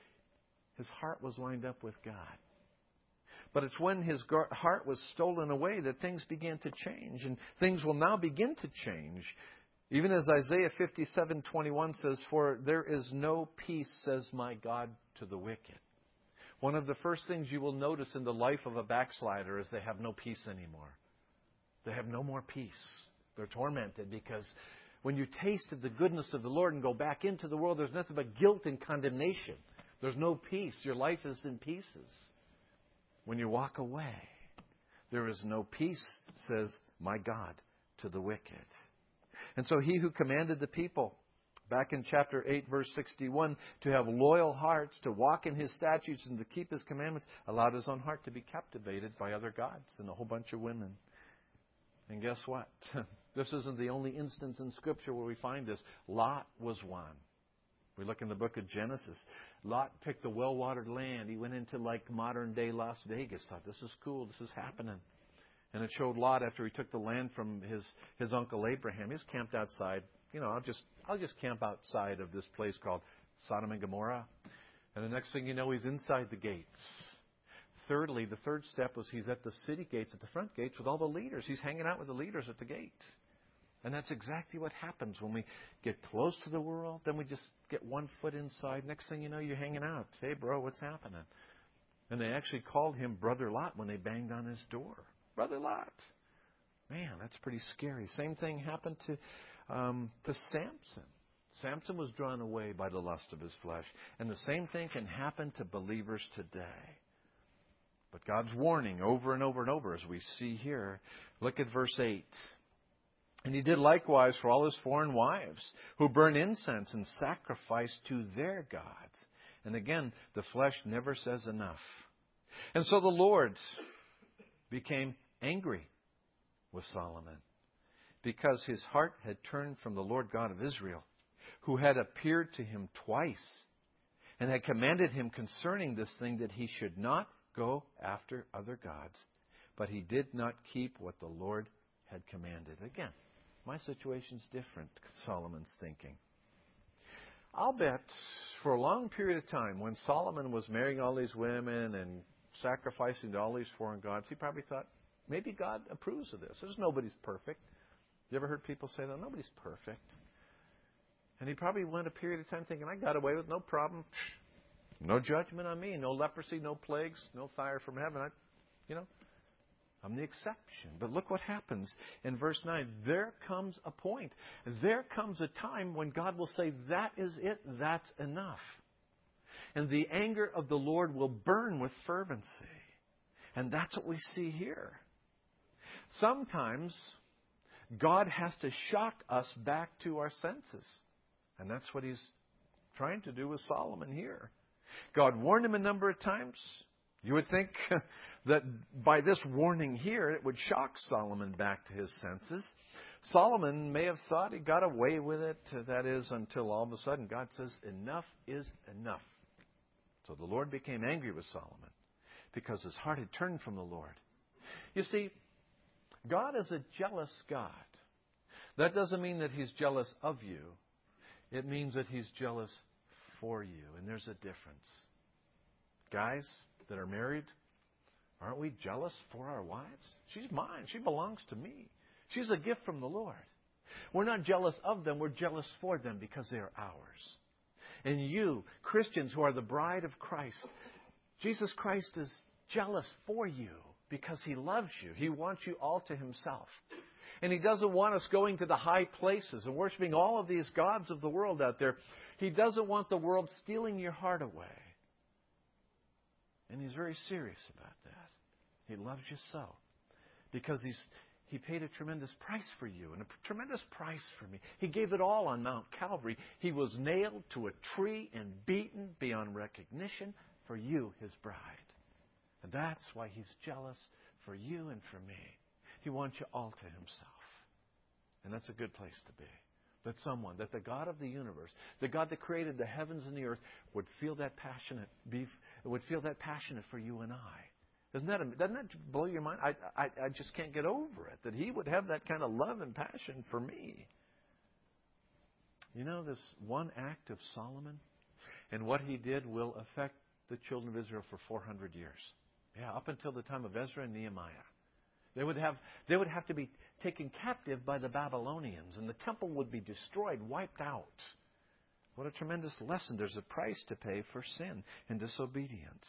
his heart was lined up with God. But it's when his heart was stolen away that things began to change. And things will now begin to change. Even as Isaiah fifty-seven twenty-one says, "For there is no peace, says my God, to the wicked." One of the first things you will notice in the life of a backslider is they have no peace anymore. They have no more peace. They're tormented because when you tasted the goodness of the Lord and go back into the world, there's nothing but guilt and condemnation. There's no peace. Your life is in pieces. When you walk away, there is no peace, says my God, to the wicked. And so he who commanded the people, back in chapter eight, verse sixty-one, to have loyal hearts, to walk in His statutes and to keep His commandments, allowed his own heart to be captivated by other gods and a whole bunch of women. And guess what? This isn't the only instance in Scripture where we find this. Lot was one. We look in the book of Genesis. Lot picked the well-watered land. He went into like modern-day Las Vegas. Thought, this is cool. This is happening. And it showed Lot after he took the land from his, his uncle Abraham. He was camped outside. You know, I'll just I'll just camp outside of this place called Sodom and Gomorrah. And the next thing you know, he's inside the gates. Thirdly, the third step was he's at the city gates, at the front gates with all the leaders. He's hanging out with the leaders at the gate. And that's exactly what happens when we get close to the world. Then we just get one foot inside. Next thing you know, you're hanging out. Hey, bro, what's happening? And they actually called him Brother Lot when they banged on his door. Brother Lot. Man, that's pretty scary. Same thing happened to um, to Samson. Samson was drawn away by the lust of his flesh. And the same thing can happen to believers today. But God's warning over and over and over, as we see here. Look at verse eight. And he did likewise for all his foreign wives, who burn incense and sacrifice to their gods. And again, the flesh never says enough. And so the Lord became angry with Solomon, because his heart had turned from the Lord God of Israel, who had appeared to him twice, and had commanded him concerning this thing, that he should not go after other gods. But he did not keep what the Lord had commanded. Again, my situation's different, Solomon's thinking. I'll bet for a long period of time, when Solomon was marrying all these women and sacrificing to all these foreign gods, he probably thought, maybe God approves of this. There's nobody's perfect. You ever heard people say that? Nobody's perfect. And he probably went a period of time thinking, I got away with no problem. No judgment on me. No leprosy, no plagues, no fire from heaven. I, you know, I'm the exception. But look what happens in verse nine. There comes a point. There comes a time when God will say, that is it. That's enough. And the anger of the Lord will burn with fervency. And that's what we see here. Sometimes God has to shock us back to our senses. And that's what he's trying to do with Solomon here. God warned him a number of times. You would think that by this warning here, it would shock Solomon back to his senses. Solomon may have thought he got away with it. That is, until all of a sudden God says, enough is enough. So the Lord became angry with Solomon because his heart had turned from the Lord. You see, God is a jealous God. That doesn't mean that he's jealous of you. It means that he's jealous for you. And there's a difference. Guys that are married, aren't we jealous for our wives? She's mine. She belongs to me. She's a gift from the Lord. We're not jealous of them. We're jealous for them because they are ours. And you, Christians who are the bride of Christ, Jesus Christ is jealous for you because he loves you. He wants you all to himself. And he doesn't want us going to the high places and worshiping all of these gods of the world out there. He doesn't want the world stealing your heart away. And he's very serious about that. He loves you so. Because he's he paid a tremendous price for you and a tremendous price for me. He gave it all on Mount Calvary. He was nailed to a tree and beaten beyond recognition for you, his bride. And that's why he's jealous for you and for me. He wants you all to himself. And that's a good place to be. That someone, that the God of the universe, the God that created the heavens and the earth, would feel that passionate, be, would feel that passionate for you and I. Doesn't that, doesn't that blow your mind? I, I, I just can't get over it, that he would have that kind of love and passion for me. You know, this one act of Solomon and what he did will affect the children of Israel for four hundred years. Yeah, up until the time of Ezra and Nehemiah. They would have they would have to be taken captive by the Babylonians, and the temple would be destroyed, wiped out. What a tremendous lesson. There's a price to pay for sin and disobedience.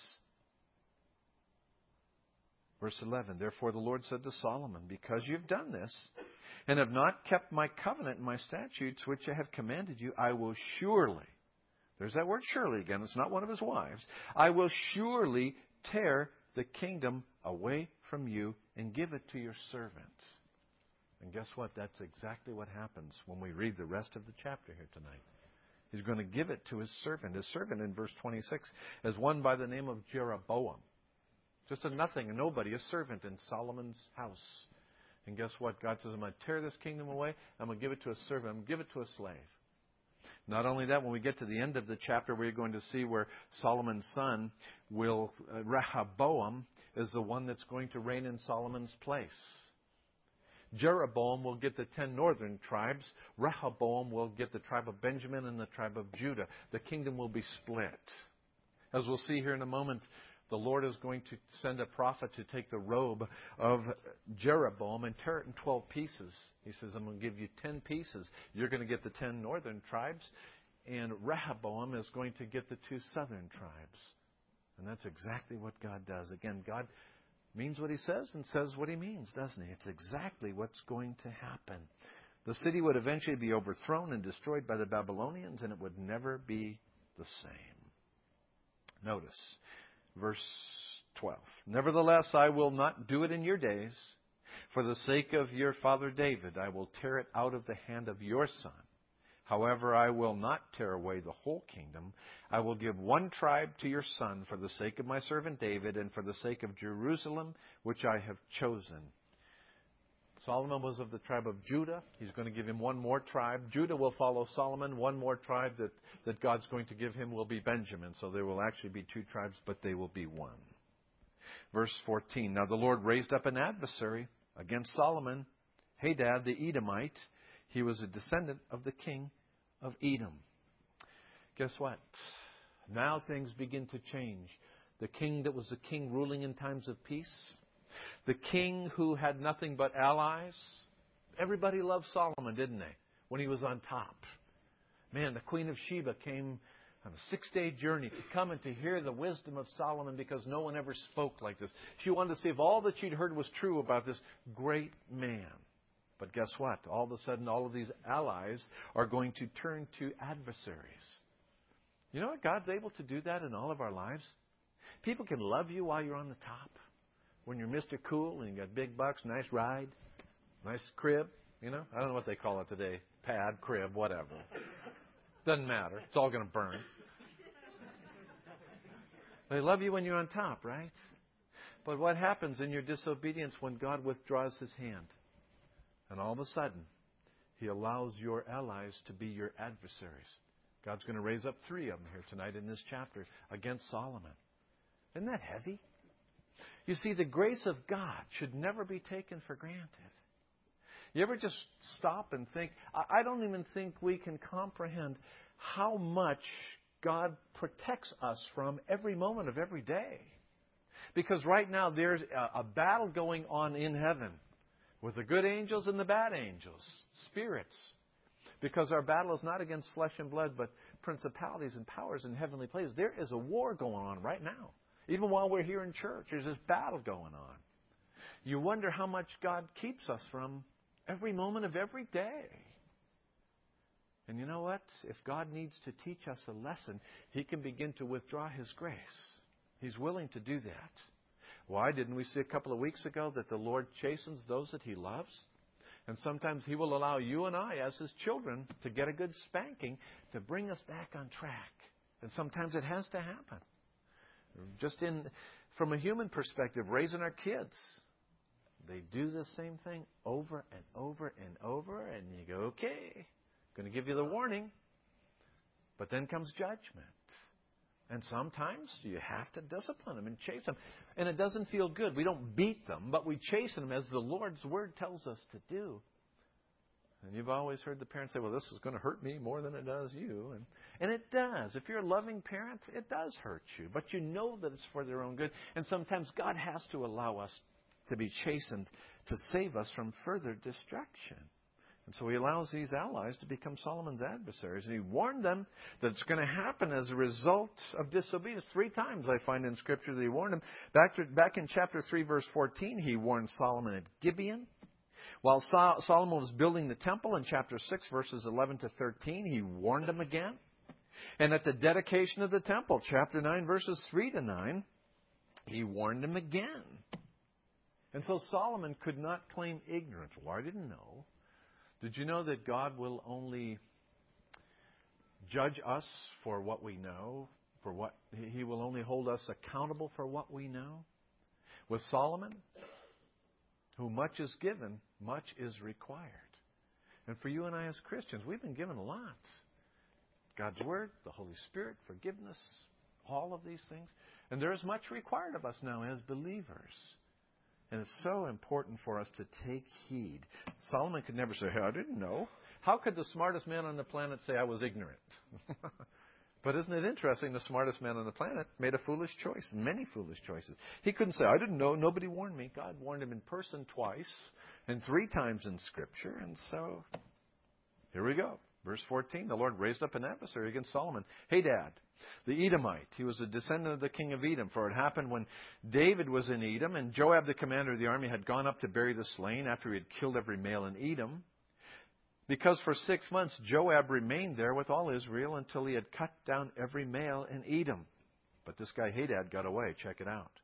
Verse eleven, therefore the Lord said to Solomon, because you've done this, and have not kept my covenant and my statutes, which I have commanded you, I will surely, there's that word surely again, it's not one of his wives, I will surely tear the kingdom away from you and give it to your servant. And guess what? That's exactly what happens when we read the rest of the chapter here tonight. He's going to give it to his servant. His servant in verse twenty-six is one by the name of Jeroboam. Just a nothing, a nobody, a servant in Solomon's house. And guess what? God says, I'm going to tear this kingdom away. I'm going to give it to a servant. I'm going to give it to a slave. Not only that, when we get to the end of the chapter, we're going to see where Solomon's son will, uh, Rehoboam, is the one that's going to reign in Solomon's place. Jeroboam will get the ten northern tribes. Rehoboam will get the tribe of Benjamin and the tribe of Judah. The kingdom will be split. As we'll see here in a moment, the Lord is going to send a prophet to take the robe of Jeroboam and tear it in twelve pieces. He says, I'm going to give you ten pieces. You're going to get the ten northern tribes, and Rehoboam is going to get the two southern tribes. And that's exactly what God does. Again, God means what he says and says what he means, doesn't he? It's exactly what's going to happen. The city would eventually be overthrown and destroyed by the Babylonians, and it would never be the same. Notice verse twelve. Nevertheless, I will not do it in your days. For the sake of your father David, I will tear it out of the hand of your son. However, I will not tear away the whole kingdom. I will give one tribe to your son for the sake of my servant David and for the sake of Jerusalem, which I have chosen. Solomon was of the tribe of Judah. He's going to give him one more tribe. Judah will follow Solomon. One more tribe that, that God's going to give him will be Benjamin. So there will actually be two tribes, but they will be one. Verse fourteen. Now the Lord raised up an adversary against Solomon, Hadad the Edomite. He was a descendant of the king of Edom. Guess what? Now things begin to change. The king that was a king ruling in times of peace, the king who had nothing but allies. Everybody loved Solomon, didn't they? When he was on top. Man, the Queen of Sheba came on a six-day journey to come and to hear the wisdom of Solomon because no one ever spoke like this. She wanted to see if all that she'd heard was true about this great man. But guess what? All of a sudden, all of these allies are going to turn to adversaries. You know what? God's able to do that in all of our lives. People can love you while you're on the top. When you're Mister Cool and you got big bucks, nice ride, nice crib, you know. I don't know what they call it today. Pad, crib, whatever. Doesn't matter. It's all going to burn. They love you when you're on top, right? But what happens in your disobedience when God withdraws His hand? And all of a sudden, He allows your allies to be your adversaries. God's going to raise up three of them here tonight in this chapter against Solomon. Isn't that heavy? You see, the grace of God should never be taken for granted. You ever just stop and think? I don't even think we can comprehend how much God protects us from every moment of every day. Because right now there's a battle going on in heaven with the good angels and the bad angels, spirits. Because our battle is not against flesh and blood, but principalities and powers in heavenly places. There is a war going on right now. Even while we're here in church, there's this battle going on. You wonder how much God keeps us from every moment of every day. And you know what? If God needs to teach us a lesson, He can begin to withdraw His grace. He's willing to do that. Why didn't we see a couple of weeks ago that the Lord chastens those that He loves? And sometimes He will allow you and I, as His children, to get a good spanking to bring us back on track. And sometimes it has to happen. Just in, from a human perspective, raising our kids, they do the same thing over and over and over, and you go, okay, going to give you the warning. But then comes judgment. And sometimes you have to discipline them and chase them. And it doesn't feel good. We don't beat them, but we chasten them as the Lord's Word tells us to do. And you've always heard the parents say, well, this is going to hurt me more than it does you. And, and it does. If you're a loving parent, it does hurt you. But you know that it's for their own good. And sometimes God has to allow us to be chastened to save us from further destruction. And so He allows these allies to become Solomon's adversaries. And He warned them that it's going to happen as a result of disobedience. Three times I find in Scripture that He warned them. Back, to, back in chapter three, verse fourteen, He warned Solomon at Gibeon. While Sol- Solomon was building the temple in chapter six, verses eleven to thirteen, He warned him again. And at the dedication of the temple, chapter nine, verses three to nine, He warned him again. And so Solomon could not claim ignorance. Well, I didn't know. Did you know that God will only judge us for what we know? For what He will only hold us accountable for what we know? With Solomon, who much is given, much is required. And for you and I as Christians, we've been given a lot. God's Word, the Holy Spirit, forgiveness, all of these things. And there is much required of us now as believers. And it's so important for us to take heed. Solomon could never say, hey, I didn't know. How could the smartest man on the planet say I was ignorant? But isn't it interesting, the smartest man on the planet made a foolish choice, many foolish choices. He couldn't say, I didn't know, nobody warned me. God warned him in person twice and three times in Scripture. And so, here we go. Verse fourteen, the Lord raised up an adversary against Solomon, Hadad, the Edomite. He was a descendant of the king of Edom. For it happened when David was in Edom, and Joab, the commander of the army, had gone up to bury the slain after he had killed every male in Edom. Because for six months Joab remained there with all Israel until he had cut down every male in Edom. But this guy Hadad got away. Check it out.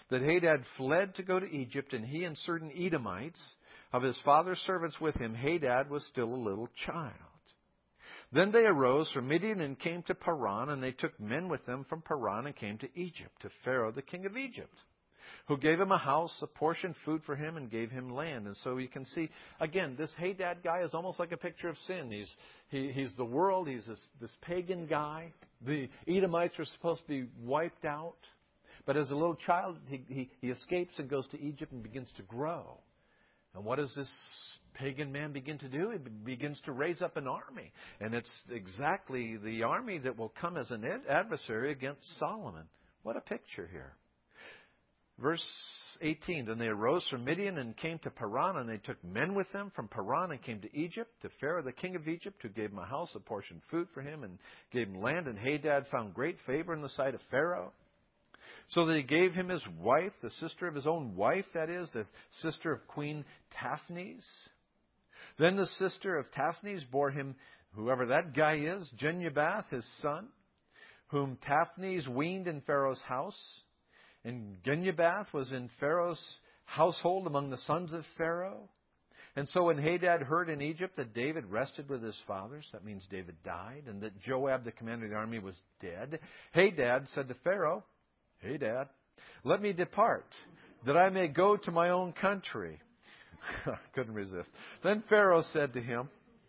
that Hadad fled to go to Egypt, and he and certain Edomites of his father's servants with him. Hadad was still a little child. Then they arose from Midian and came to Paran, and they took men with them from Paran and came to Egypt, to Pharaoh, the king of Egypt, who gave him a house, apportioned food for him, and gave him land. And so you can see, again, this Hadad guy is almost like a picture of sin. He's he, he's the world. He's this, this pagan guy. The Edomites are supposed to be wiped out. But as a little child, he, he, he escapes and goes to Egypt and begins to grow. And what does this pagan man begin to do? He begins to raise up an army. And it's exactly the army that will come as an adversary against Solomon. What a picture here. Verse eighteen, then they arose from Midian and came to Paran, and they took men with them from Paran and came to Egypt, to Pharaoh the king of Egypt, who gave him a house, apportioned food for him, and gave him land. And Hadad found great favor in the sight of Pharaoh, so that he gave him his wife, the sister of his own wife, that is, the sister of Queen Taphnes. Then the sister of Taphnes bore him, whoever that guy is, Genubath, his son, whom Taphnes weaned in Pharaoh's house. And Genubath was in Pharaoh's household among the sons of Pharaoh. And so when Hadad heard in Egypt that David rested with his fathers, that means David died, and that Joab, the commander of the army, was dead, Hadad said to Pharaoh, Hadad, let me depart, that I may go to my own country. Couldn't resist. Then Pharaoh said to him,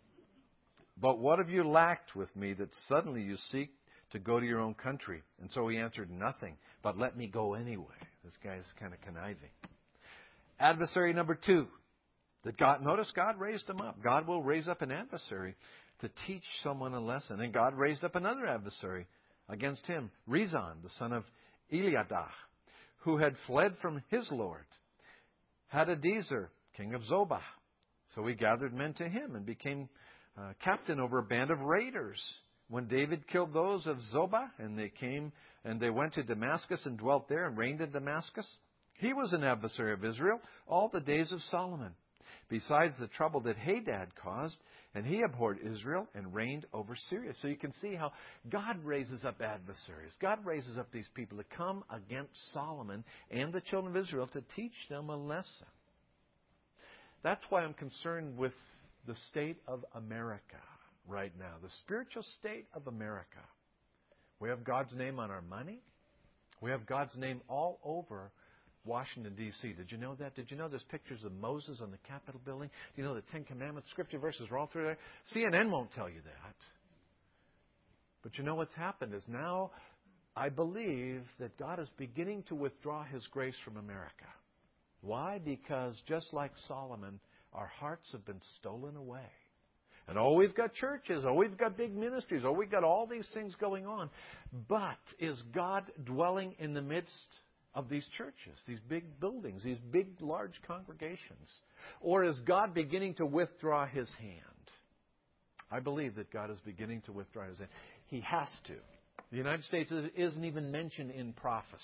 but what have you lacked with me that suddenly you seek to go to your own country? And so he answered, nothing, but let me go anyway. This guy's kind of conniving. Adversary number two. That God, notice God raised him up. God will raise up an adversary to teach someone a lesson. And God raised up another adversary against him, Rezon, the son of Eliadah, who had fled from his lord, Hadadezer, king of Zobah. So he gathered men to him and became uh, captain over a band of raiders. When David killed those of Zobah, and they came and they went to Damascus and dwelt there and reigned in Damascus, he was an adversary of Israel all the days of Solomon, besides the trouble that Hadad caused, and he abhorred Israel and reigned over Syria. So you can see how God raises up adversaries. God raises up these people to come against Solomon and the children of Israel to teach them a lesson. That's why I'm concerned with the state of America right now, the spiritual state of America. We have God's name on our money. We have God's name all over Washington, D C Did you know that? Did you know there's pictures of Moses on the Capitol building? Do you know the Ten Commandments, Scripture verses are all through there? C N N won't tell you that. But you know what's happened is now I believe that God is beginning to withdraw His grace from America. Why? Because just like Solomon, our hearts have been stolen away. And oh, we've got churches, oh, we've got big ministries, oh, we've got all these things going on. But is God dwelling in the midst of these churches, these big buildings, these big, large congregations? Or is God beginning to withdraw His hand? I believe that God is beginning to withdraw His hand. He has to. The United States isn't even mentioned in prophecy.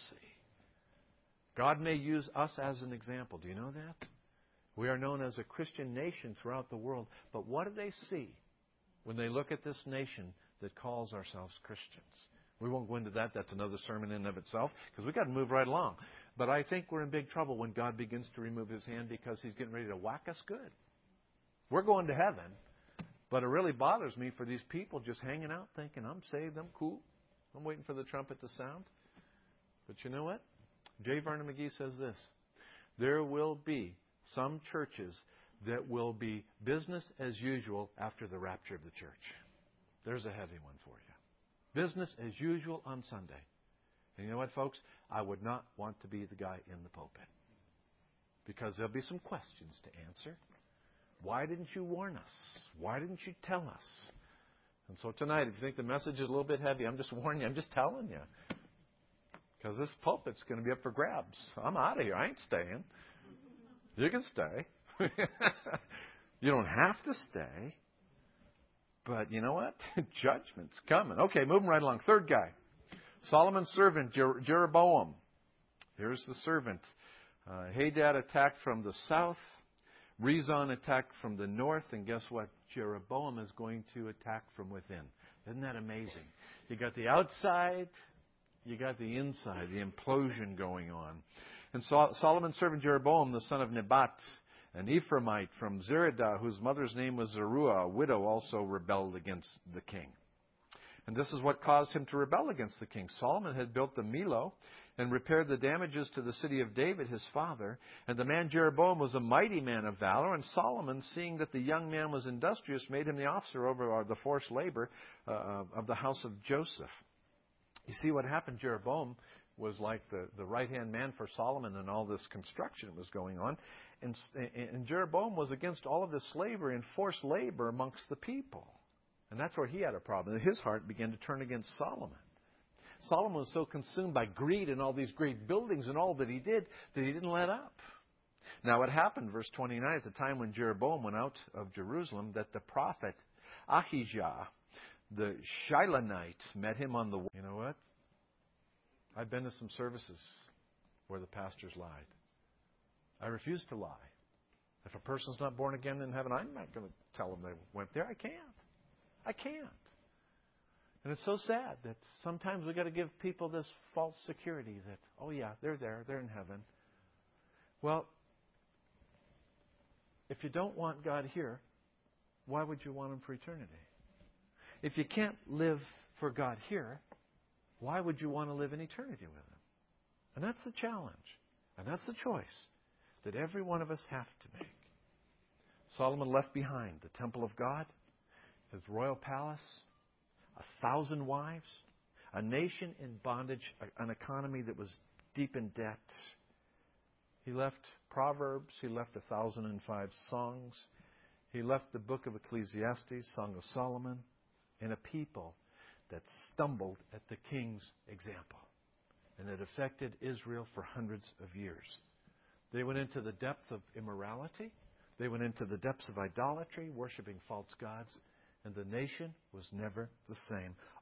God may use us as an example. Do you know that? We are known as a Christian nation throughout the world. But what do they see when they look at this nation that calls ourselves Christians? We won't go into that. That's another sermon in and of itself, because we've got to move right along. But I think we're in big trouble when God begins to remove His hand, because He's getting ready to whack us good. We're going to heaven, but it really bothers me for these people just hanging out thinking, I'm saved, I'm cool, I'm waiting for the trumpet to sound. But you know what? J. Vernon McGee says this: there will be some churches that will be business as usual after the rapture of the church. There's a heavy one for you. Business as usual on Sunday. And you know what, folks? I would not want to be the guy in the pulpit, because there'll be some questions to answer. Why didn't you warn us? Why didn't you tell us? And so tonight, if you think the message is a little bit heavy, I'm just warning you. I'm just telling you. Because this pulpit's going to be up for grabs. I'm out of here. I ain't staying. You can stay. You don't have to stay. But you know what? Judgment's coming. Okay, moving right along. Third guy. Solomon's servant, Jer- Jeroboam. Here's the servant. Uh, Hadad attacked from the south. Rezon attacked from the north. And guess what? Jeroboam is going to attack from within. Isn't that amazing? You got the outside. You got the inside, the implosion going on. And Sol- Solomon's servant Jeroboam, the son of Nebat, an Ephraimite from Zeradah, whose mother's name was Zeruiah, a widow, also rebelled against the king. And this is what caused him to rebel against the king. Solomon had built the Millo and repaired the damages to the city of David, his father. And the man Jeroboam was a mighty man of valor. And Solomon, seeing that the young man was industrious, made him the officer over the forced labor uh, of the house of Joseph. You see what happened? Jeroboam was like the, the right-hand man for Solomon and all this construction that was going on. And, and Jeroboam was against all of this slavery and forced labor amongst the people. And that's where he had a problem. His heart began to turn against Solomon. Solomon was so consumed by greed and all these great buildings and all that he did that he didn't let up. Now it happened, verse twenty-nine, at the time when Jeroboam went out of Jerusalem, that the prophet Ahijah, the Shilonite, met him on the way. You know what? I've been to some services where the pastors lied. I refuse to lie. If a person's not born again in heaven, I'm not going to tell them they went there. I can't. I can't. And it's so sad that sometimes we've got to give people this false security that, oh yeah, they're there, they're in heaven. Well, if you don't want God here, why would you want Him for eternity? If you can't live for God here, why would you want to live in eternity with Him? And that's the challenge. And that's the choice that every one of us have to make. Solomon left behind the temple of God, his royal palace, a thousand wives, a nation in bondage, an economy that was deep in debt. He left Proverbs. He left a thousand and five songs. He left the book of Ecclesiastes, Song of Solomon, and a people that stumbled at the king's example. And it affected Israel for hundreds of years. They went into the depth of immorality. They went into the depths of idolatry, worshiping false gods. And the nation was never the same.